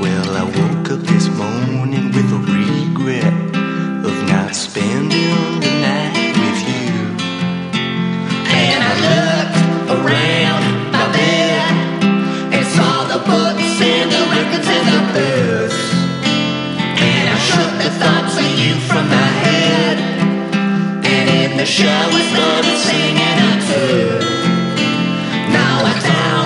Well, I woke up this morning with a regret of not spending the night with you. And I looked around my bed and saw the books and the records and the books. And I shook the thoughts of you from my head, and in the shower started singing a tune. Now I down